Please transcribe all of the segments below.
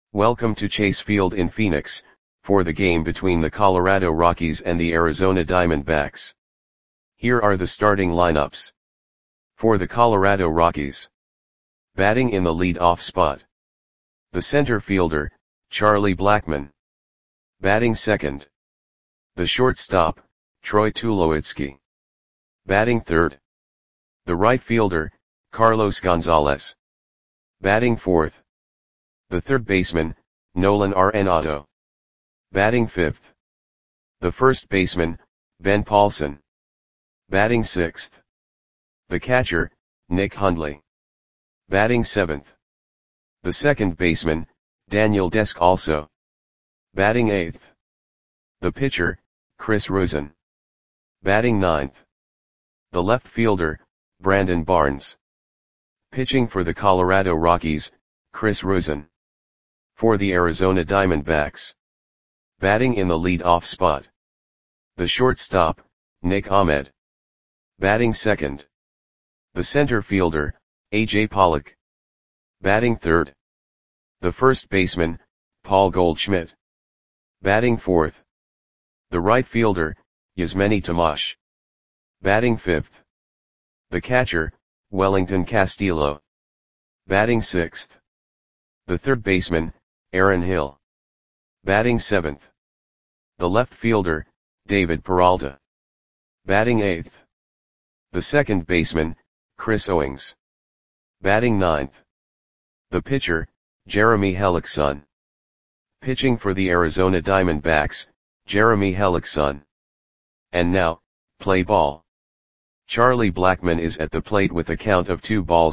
Welcome to Chase Field in Phoenix, for the game between the Colorado Rockies and the Arizona Diamondbacks. Here are the starting lineups. For the Colorado Rockies. Batting in the lead-off spot. The center fielder, Charlie Blackmon. Batting second. The shortstop, Troy Tulowitzki. Batting third. The right fielder, Carlos Gonzalez. Batting fourth. The third baseman, Nolan Arenado. Batting fifth. The first baseman, Ben Paulson. Batting sixth. The catcher, Nick Hundley. Batting seventh. The second baseman, Daniel Descalso. Batting eighth. The pitcher, Chris Rusin. Batting ninth. The left fielder, Brandon Barnes. Pitching for the Colorado Rockies, Chris Rusin. For the Arizona Diamondbacks. Batting in the lead-off spot. The shortstop, Nick Ahmed. Batting second. The center fielder, A.J. Pollock. Batting third. The first baseman, Paul Goldschmidt. Batting fourth. The right fielder, Yasmany Tomas. Batting fifth. The catcher, Wellington Castillo. Batting sixth. The third baseman, Aaron Hill. Batting seventh. The left fielder, David Peralta. Batting eighth. The second baseman, Chris Owings. Batting ninth. The pitcher, Jeremy Hellickson. Pitching for the Arizona Diamondbacks, Jeremy Hellickson. And now, play ball. Charlie Blackmon is at the plate with a count of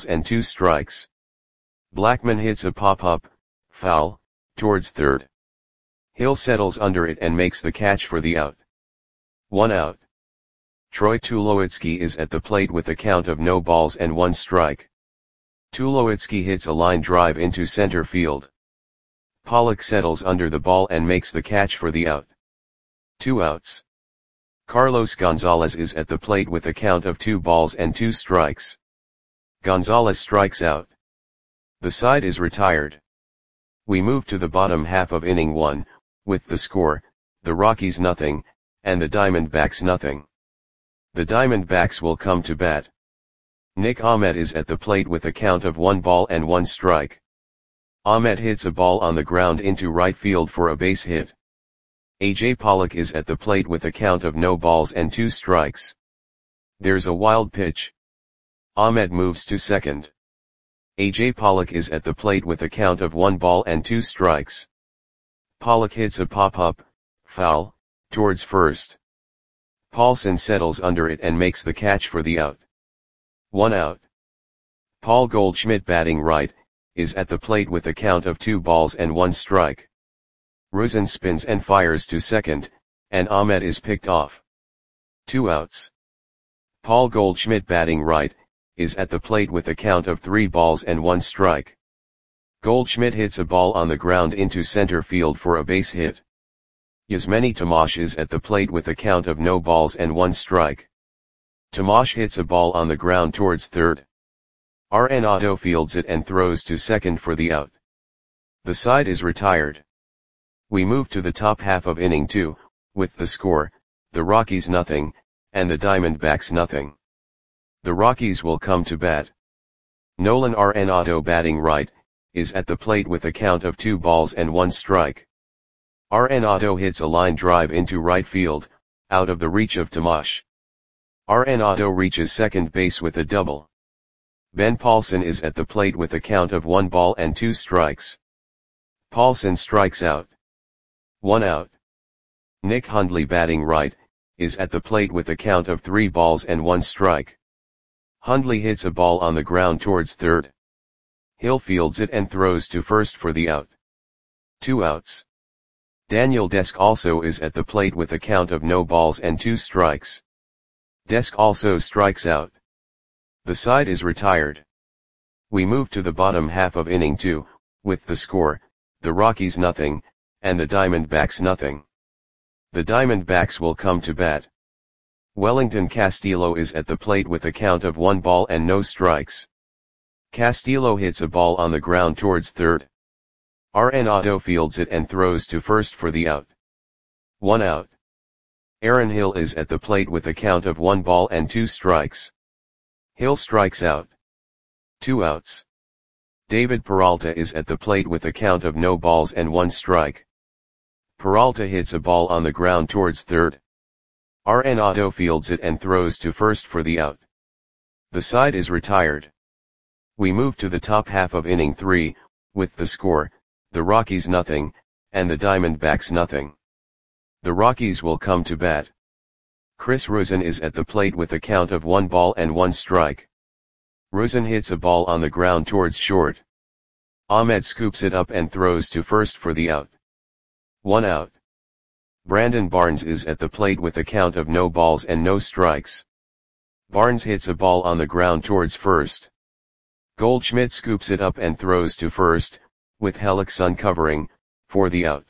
2-2. Blackmon hits a pop-up, foul, towards third. Hill settles under it and makes the catch for the out. 1 out. Troy Tulowitzki is at the plate with a count of 0-1. Tulowitzki hits a line drive into center field. Pollock settles under the ball and makes the catch for the out. 2 outs. Carlos Gonzalez is at the plate with a count of 2-2. Gonzalez strikes out. The side is retired. We move to the bottom half of inning 1, with the score, the Rockies 0, and the Diamondbacks 0. The Diamondbacks will come to bat. Nick Ahmed is at the plate with a count of 1-1. Ahmed hits a ball on the ground into right field for a base hit. A.J. Pollock is at the plate with a count of 0-2. There's a wild pitch. Ahmed moves to second. A.J. Pollock is at the plate with a count of 1-2. Pollock hits a pop-up, foul, towards first. Paulson settles under it and makes the catch for the out. 1 out. Paul Goldschmidt, batting right, is at the plate with a count of 2-1. Rusin spins and fires to second, and Ahmed is picked off. 2 outs. Paul Goldschmidt, batting right, is at the plate with a count of 3-1. Goldschmidt hits a ball on the ground into center field for a base hit. Yasmany Tomas is at the plate with a count of 0-1. Tomas hits a ball on the ground towards third. Arenado fields it and throws to second for the out. The side is retired. We move to the top half of inning 2, with the score, the Rockies 0, and the Diamondbacks 0. The Rockies will come to bat. Nolan Arenado, batting right, is at the plate with a count of 2-1. Arenado hits a line drive into right field, out of the reach of Tomas. Arenado reaches second base with a double. Ben Paulson is at the plate with a count of 1-2. Paulson strikes out. 1 out. Nick Hundley, batting right, is at the plate with a count of 3-1. Hundley hits a ball on the ground towards third. Hill fields it and throws to first for the out. 2 outs. Daniel Descalso is at the plate with a count of 0-2. Descalso strikes out. The side is retired. We move to the bottom half of inning 2, with the score, the Rockies 0, and the Diamondbacks 0. The Diamondbacks will come to bat. Wellington Castillo is at the plate with a count of 1-0. Castillo hits a ball on the ground towards third. Arenado fields it and throws to first for the out. 1 out. Aaron Hill is at the plate with a count of 1 ball and 2 strikes. Hill strikes out. 2 outs. David Peralta is at the plate with a count of no balls and 1 strike. Peralta hits a ball on the ground towards third. Arenado fields it and throws to first for the out. The side is retired. We move to the top half of inning 3, with the score, the Rockies nothing, and the Diamondbacks nothing. The Rockies will come to bat. Chris Rusin is at the plate with a count of 1 ball and 1 strike. Rusin hits a ball on the ground towards short. Ahmed scoops it up and throws to first for the out. 1 out. Brandon Barnes is at the plate with a count of no balls and no strikes. Barnes hits a ball on the ground towards first. Goldschmidt scoops it up and throws to first, with Hellickson covering, for the out.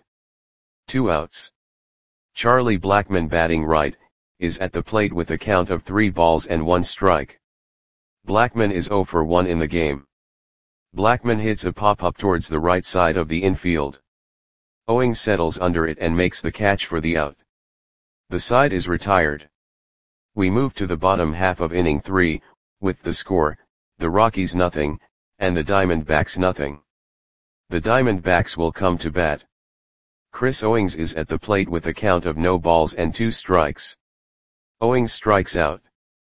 2 outs. Charlie Blackmon, batting right, is at the plate with a count of 3 balls and 1 strike. Blackmon is 0 for 1 in the game. Blackmon hits a pop-up towards the right side of the infield. Owings settles under it and makes the catch for the out. The side is retired. We move to the bottom half of inning 3, with the score, the Rockies nothing, and the Diamondbacks nothing. The Diamondbacks will come to bat. Chris Owings is at the plate with a count of no balls and 2 strikes. Owings strikes out.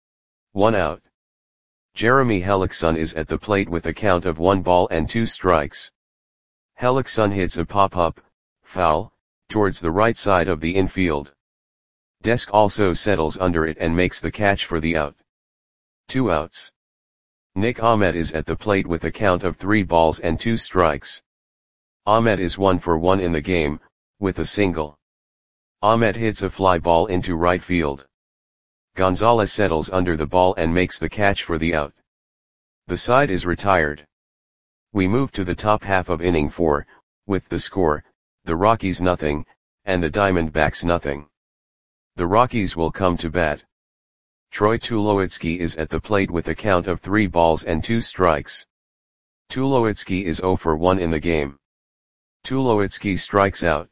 1 out. Jeremy Hellickson is at the plate with a count of 1 ball and 2 strikes. Hellickson hits a pop-up, foul, towards the right side of the infield. Desk also settles under it and makes the catch for the out. 2 outs. Nick Ahmed is at the plate with a count of 3 balls and 2 strikes. Ahmed is 1 for 1 in the game, with a single. Ahmed hits a fly ball into right field. Gonzalez settles under the ball and makes the catch for the out. The side is retired. We move to the top half of inning 4, with the score, the Rockies nothing, and the Diamondbacks nothing. The Rockies will come to bat. Troy Tulowitzki is at the plate with a count of 3 balls and 2 strikes. Tulowitzki is 0 for 1 in the game. Tulowitzki strikes out.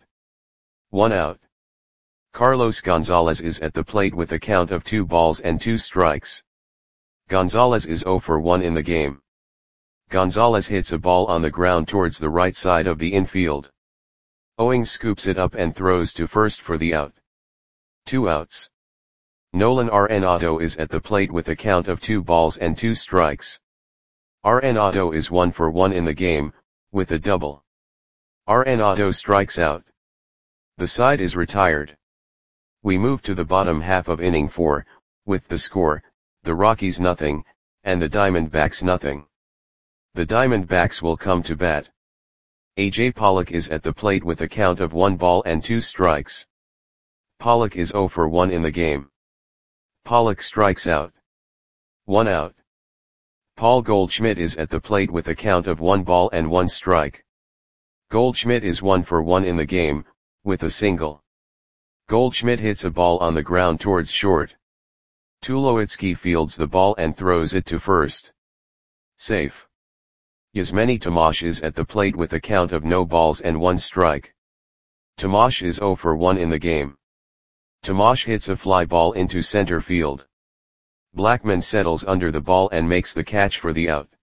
1 out. Carlos Gonzalez is at the plate with a count of 2 balls and 2 strikes. Gonzalez is 0 for 1 in the game. Gonzalez hits a ball on the ground towards the right side of the infield. Owings scoops it up and throws to first for the out. 2 outs. Nolan Arenado is at the plate with a count of 2 balls and 2 strikes. Arenado is 1 for 1 in the game, with a double. Arenado strikes out. The side is retired. We move to the bottom half of inning 4, with the score, the Rockies nothing, and the Diamondbacks nothing. The Diamondbacks will come to bat. A.J. Pollock is at the plate with a count of 1 ball and 2 strikes. Pollock is 0 for 1 in the game. Pollock strikes out. 1 out. Paul Goldschmidt is at the plate with a count of 1 ball and 1 strike. Goldschmidt is 1 for 1 in the game, with a single. Goldschmidt hits a ball on the ground towards short. Tulowitzki fields the ball and throws it to first. Safe. Yasmani Tomash is at the plate with a count of no balls and 1 strike. Tomash is 0 for 1 in the game. Tomash hits a fly ball into center field. Blackmon settles under the ball and makes the catch for the out.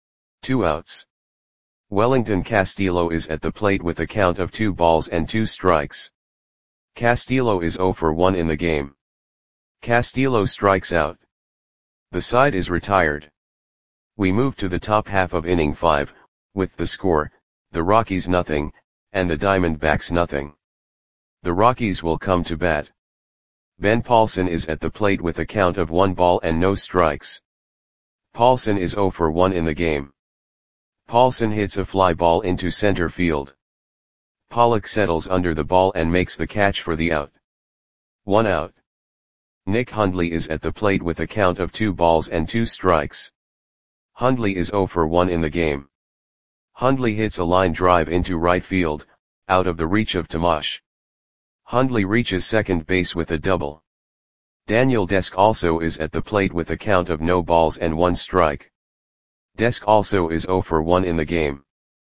2 outs. Wellington Castillo is at the plate with a count of 2 balls and 2 strikes. Castillo is 0 for 1 in the game. Castillo strikes out. The side is retired. We move to the top half of inning 5, with the score, the Rockies nothing, and the Diamondbacks nothing. The Rockies will come to bat. Ben Paulson is at the plate with a count of 1 ball and no strikes. Paulson is 0 for 1 in the game. Paulson hits a fly ball into center field. Pollock settles under the ball and makes the catch for the out. 1 out. Nick Hundley is at the plate with a count of 2 balls and 2 strikes. Hundley is 0 for 1 in the game. Hundley hits a line drive into right field, out of the reach of Tomash. Hundley reaches second base with a double. Daniel Desk also is at the plate with a count of no balls and 1 strike. Desk also is 0 for 1 in the game.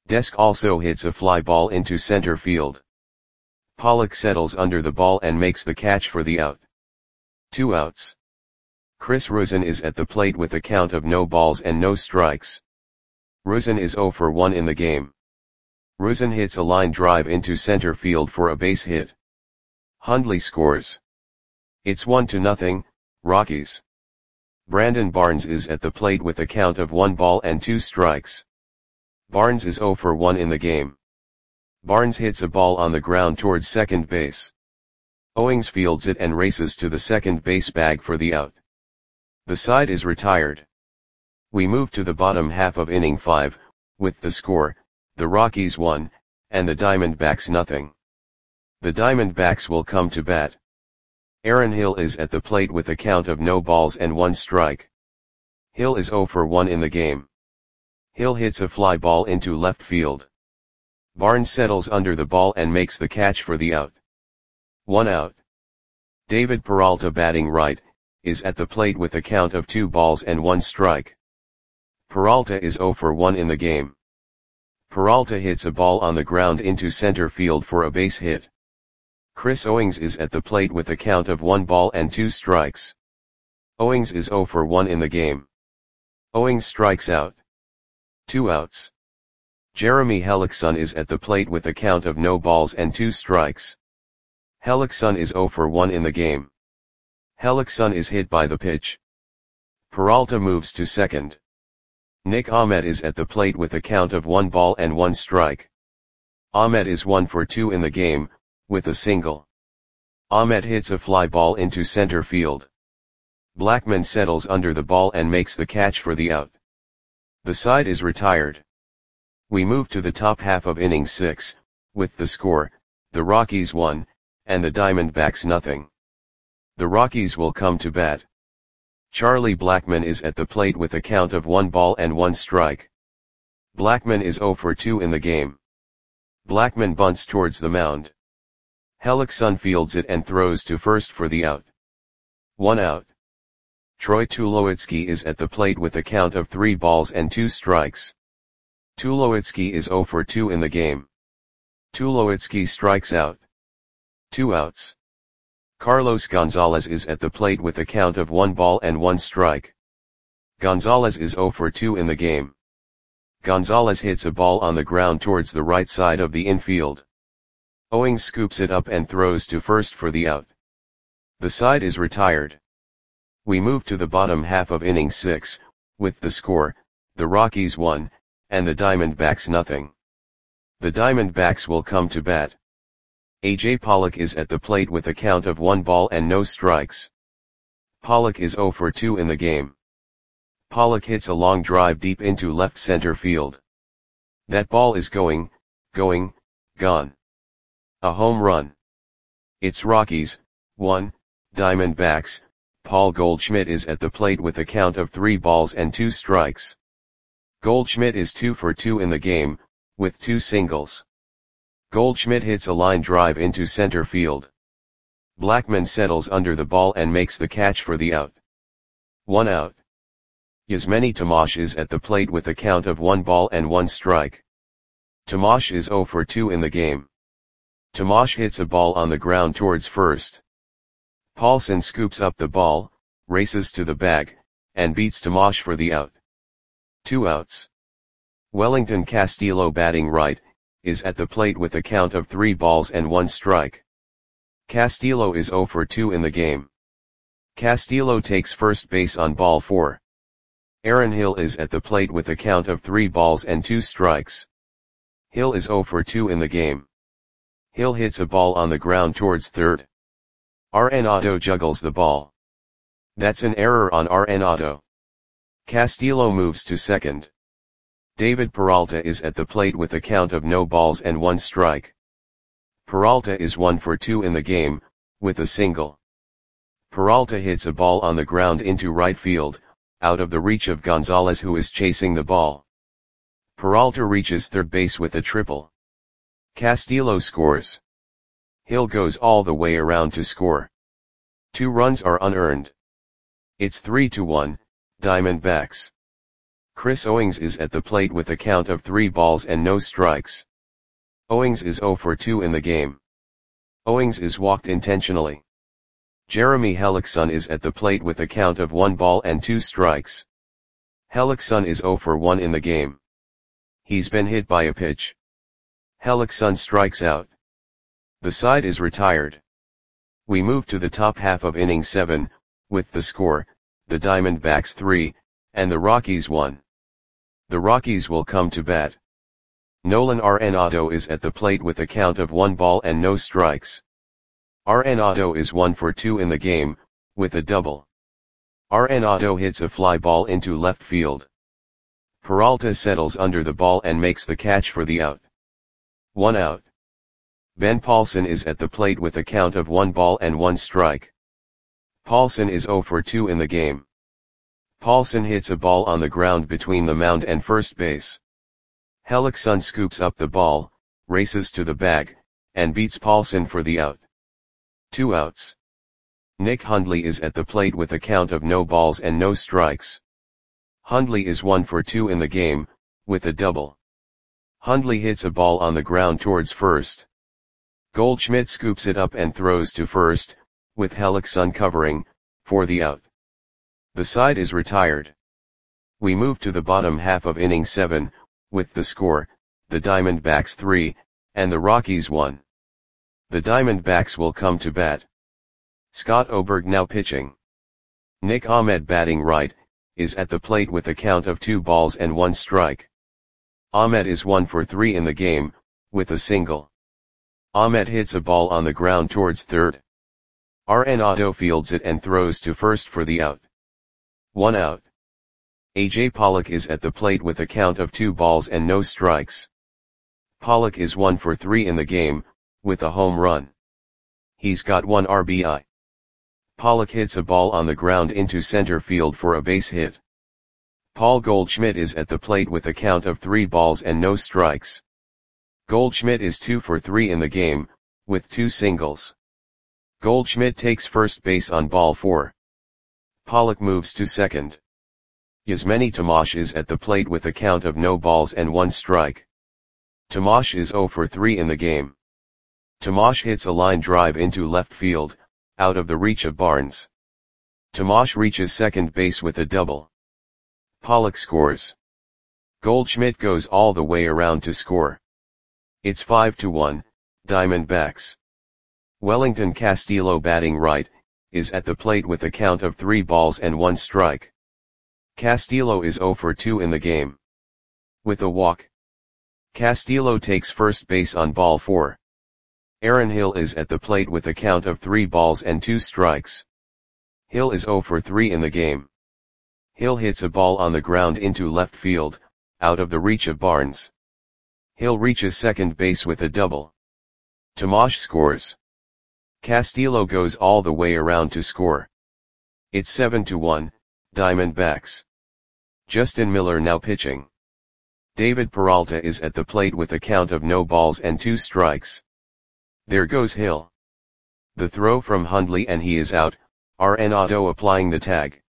Desk also hits a fly ball into center field. Pollock settles under the ball and makes the catch for the out. 2 outs. Chris Rusin is at the plate with a count of no balls and no strikes. Rusin is 0 for 1 in the game. Rusin hits a line drive into center field for a base hit. Hundley scores. It's 1-0, Rockies. Brandon Barnes is at the plate with a count of 1 ball and 2 strikes. Barnes is 0 for 1 in the game. Barnes hits a ball on the ground towards second base. Owings fields it and races to the second base bag for the out. The side is retired. We move to the bottom half of inning 5, with the score, the Rockies 1, and the Diamondbacks 0. The Diamondbacks will come to bat. Aaron Hill is at the plate with a count of no balls and 1 strike. Hill is 0 for 1 in the game. Hill hits a fly ball into left field. Barnes settles under the ball and makes the catch for the out. 1 out. David Peralta, batting right, is at the plate with a count of 2 balls and 1 strike. Peralta is 0 for 1 in the game. Peralta hits a ball on the ground into center field for a base hit. Chris Owings is at the plate with a count of 1 ball and 2 strikes. Owings is 0 for 1 in the game. Owings strikes out. 2 outs. Jeremy Hellickson is at the plate with a count of no balls and 2 strikes. Hellickson is 0 for 1 in the game. Hellickson is hit by the pitch. Peralta moves to second. Nick Ahmed is at the plate with a count of 1 ball and 1 strike. Ahmed is 1 for 2 in the game, with a single. Ahmed hits a fly ball into center field. Blackman settles under the ball and makes the catch for the out. The side is retired. We move to the top half of inning 6, with the score, the Rockies 1, and the Diamondbacks 0. The Rockies will come to bat. Charlie Blackman is at the plate with a count of 1 ball and 1 strike. Blackman is 0 for 2 in the game. Blackman bunts towards the mound. Hellickson fields it and throws to first for the out. 1 out. Troy Tulowitzki is at the plate with a count of 3 balls and 2 strikes. Tulowitzki is 0 for 2 in the game. Tulowitzki strikes out. 2 outs. Carlos Gonzalez is at the plate with a count of 1 ball and 1 strike. Gonzalez is 0 for 2 in the game. Gonzalez hits a ball on the ground towards the right side of the infield. Owings scoops it up and throws to first for the out. The side is retired. We move to the bottom half of inning 6, with the score, the Rockies 1, and the Diamondbacks 0. The Diamondbacks will come to bat. A.J. Pollock is at the plate with a count of 1 ball and no strikes. Pollock is 0 for 2 in the game. Pollock hits a long drive deep into left center field. That ball is gone. A home run. It's Rockies 1, Diamondbacks. Paul Goldschmidt is at the plate with a count of 3 balls and 2 strikes. Goldschmidt is 2 for 2 in the game, with 2 singles. Goldschmidt hits a line drive into center field. Blackman settles under the ball and makes the catch for the out. 1 out. Yasmani Tomash is at the plate with a count of 1 ball and 1 strike. Tomash is 0 for 2 in the game. Tomash hits a ball on the ground towards first. Paulson scoops up the ball, races to the bag, and beats Tomash for the out. 2 outs. Wellington Castillo, batting right, is at the plate with a count of 3 balls and 1 strike. Castillo is 0 for 2 in the game. Castillo takes first base on ball 4. Aaron Hill is at the plate with a count of 3 balls and 2 strikes. Hill is 0 for 2 in the game. Hill hits a ball on the ground towards third. Arenado juggles the ball. That's an error on Arenado. Castillo moves to second. David Peralta is at the plate with a count of no balls and 1 strike. Peralta is 1 for 2 in the game, with a single. Peralta hits a ball on the ground into right field, out of the reach of Gonzalez, who is chasing the ball. Peralta reaches third base with a triple. Castillo scores. Hill goes all the way around to score. 2 runs are unearned. It's 3-1, Diamondbacks. Chris Owings is at the plate with a count of 3 balls and no strikes. Owings is 0 for 2 in the game. Owings is walked intentionally. Jeremy Hellickson is at the plate with a count of 1 ball and 2 strikes. Hellickson is 0 for 1 in the game. He's been hit by a pitch. Hellickson strikes out. The side is retired. We move to the top half of inning 7, with the score, the Diamondbacks 3, and the Rockies 1. The Rockies will come to bat. Nolan Arenado is at the plate with a count of 1 ball and no strikes. Arenado is 1 for 2 in the game, with a double. Arenado hits a fly ball into left field. Peralta settles under the ball and makes the catch for the out. 1 out. Ben Paulson is at the plate with a count of 1 ball and 1 strike. Paulson is 0 for 2 in the game. Paulson hits a ball on the ground between the mound and first base. Hellickson scoops up the ball, races to the bag, and beats Paulson for the out. 2 outs. Nick Hundley is at the plate with a count of no balls and no strikes. Hundley is 1 for 2 in the game, with a double. Hundley hits a ball on the ground towards first. Goldschmidt scoops it up and throws to first, with Hellickson covering, for the out. The side is retired. We move to the bottom half of inning 7, with the score, the Diamondbacks 3, and the Rockies 1. The Diamondbacks will come to bat. Scott Oberg now pitching. Nick Ahmed batting right, is at the plate with a count of 2 balls and 1 strike. Ahmed is 1 for 3 in the game, with a single. Ahmed hits a ball on the ground towards third. Arenado fields it and throws to first for the out. 1 out. A.J. Pollock is at the plate with a count of 2 balls and no strikes. Pollock is 1 for 3 in the game, with a home run. He's got 1 RBI. Pollock hits a ball on the ground into center field for a base hit. Paul Goldschmidt is at the plate with a count of 3 balls and no strikes. Goldschmidt is 2 for 3 in the game, with 2 singles. Goldschmidt takes first base on ball 4. Pollock moves to second. Yasmani Tomash is at the plate with a count of no balls and 1 strike. Tomash is 0 for 3 in the game. Tomash hits a line drive into left field, out of the reach of Barnes. Tomash reaches second base with a double. Pollock scores. Goldschmidt goes all the way around to score. It's 5-1, Diamondbacks. Wellington Castillo batting right, is at the plate with a count of 3 balls and 1 strike. Castillo is 0 for 2 in the game. With a walk. Castillo takes first base on ball 4. Aaron Hill is at the plate with a count of 3 balls and 2 strikes. Hill is 0 for 3 in the game. Hill hits a ball on the ground into left field, out of the reach of Barnes. Hill reaches second base with a double. Tomash scores. Castillo goes all the way around to score. It's 7-1, Diamondbacks. Justin Miller now pitching. David Peralta is at the plate with a count of no balls and 2 strikes. There goes Hill. The throw from Hundley and he is out, Arenado applying the tag.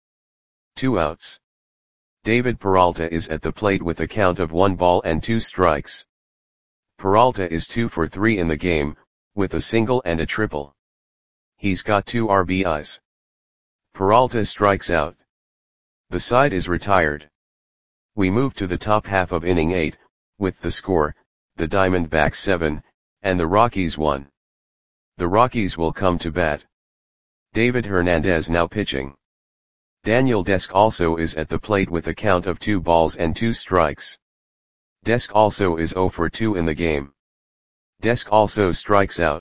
2 outs. David Peralta is at the plate with a count of 1 ball and 2 strikes. Peralta is 2 for 3 in the game, with a single and a triple. He's got 2 RBIs. Peralta strikes out. The side is retired. We move to the top half of inning 8, with the score, the Diamondbacks 7, and the Rockies 1. The Rockies will come to bat. David Hernandez now pitching. Daniel Desk also is at the plate with a count of 2 balls and 2 strikes. Desk also is 0 for 2 in the game. Desk also strikes out.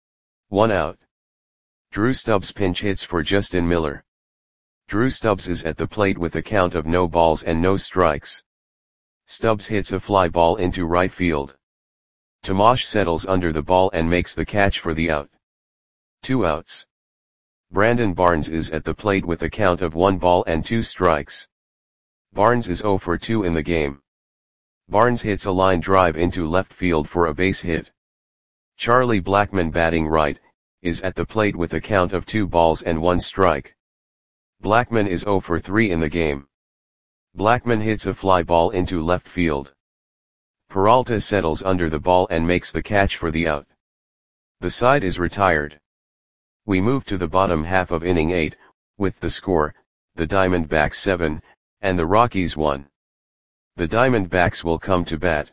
1 out. Drew Stubbs pinch hits for Justin Miller. Drew Stubbs is at the plate with a count of no balls and no strikes. Stubbs hits a fly ball into right field. Tomash settles under the ball and makes the catch for the out. 2 outs. Brandon Barnes is at the plate with a count of 1 ball and 2 strikes. Barnes is 0 for 2 in the game. Barnes hits a line drive into left field for a base hit. Charlie Blackmon batting right, is at the plate with a count of 2 balls and 1 strike. Blackmon is 0 for 3 in the game. Blackmon hits a fly ball into left field. Peralta settles under the ball and makes the catch for the out. The side is retired. We move to the bottom half of inning 8, with the score, the Diamondbacks 7, and the Rockies 1. The Diamondbacks will come to bat.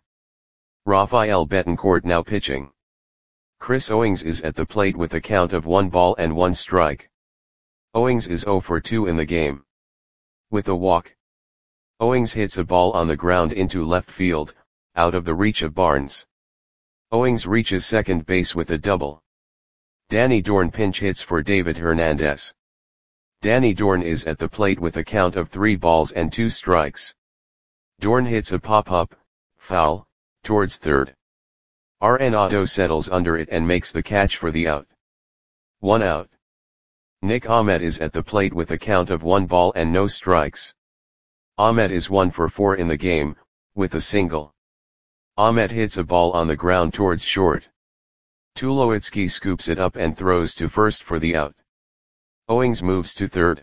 Rafael Betancourt now pitching. Chris Owings is at the plate with a count of 1 ball and 1 strike. Owings is 0 for 2 in the game. With a walk. Owings hits a ball on the ground into left field, out of the reach of Barnes. Owings reaches second base with a double. Danny Dorn pinch hits for David Hernandez. Danny Dorn is at the plate with a count of 3 balls and 2 strikes. Dorn hits a pop-up, foul, towards third. Arenado settles under it and makes the catch for the out. 1 out. Nick Ahmed is at the plate with a count of 1 ball and no strikes. Ahmed is 1 for 4 in the game, with a single. Ahmed hits a ball on the ground towards short. Tulowitzki scoops it up and throws to first for the out. Owings moves to third.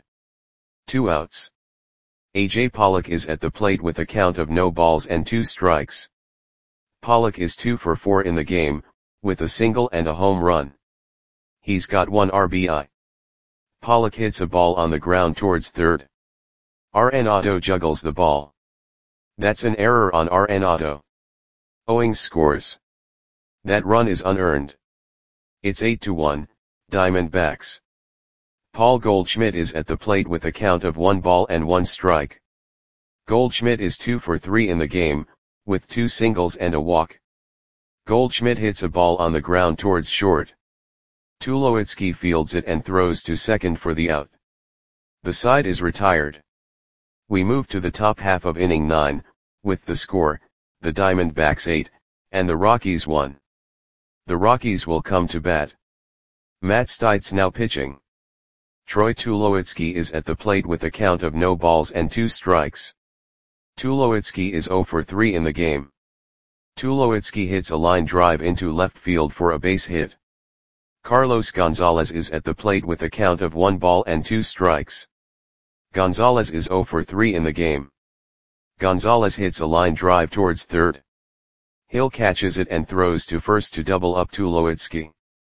2 outs. A.J. Pollock is at the plate with a count of no balls and 2 strikes. Pollock is 2 for 4 in the game, with a single and a home run. He's got 1 RBI. Pollock hits a ball on the ground towards third. Arenado juggles the ball. That's an error on Arenado. Owings scores. That run is unearned. It's 8-1, Diamondbacks. Paul Goldschmidt is at the plate with a count of 1 ball and 1 strike. Goldschmidt is 2 for 3 in the game, with 2 singles and a walk. Goldschmidt hits a ball on the ground towards short. Tulowitzki fields it and throws to second for the out. The side is retired. We move to the top half of inning 9, with the score, the Diamondbacks 8, and the Rockies 1. The Rockies will come to bat. Matt Stites now pitching. Troy Tulowitzki is at the plate with a count of no balls and 2 strikes. Tulowitzki is 0 for 3 in the game. Tulowitzki hits a line drive into left field for a base hit. Carlos Gonzalez is at the plate with a count of 1 ball and 2 strikes. Gonzalez is 0 for 3 in the game. Gonzalez hits a line drive towards third. Hill catches it and throws to first to double up Tulowitzki.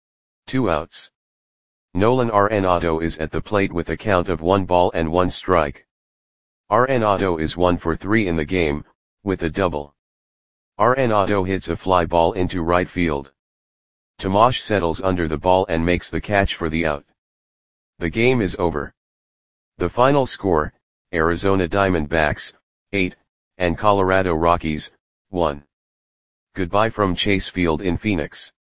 2 outs. Nolan Arenado is at the plate with a count of 1 ball and 1 strike. Arenado is 1 for 3 in the game, with a double. Arenado hits a fly ball into right field. Tomash settles under the ball and makes the catch for the out. The game is over. The final score, Arizona Diamondbacks, 8, and Colorado Rockies, 1. Goodbye from Chase Field in Phoenix.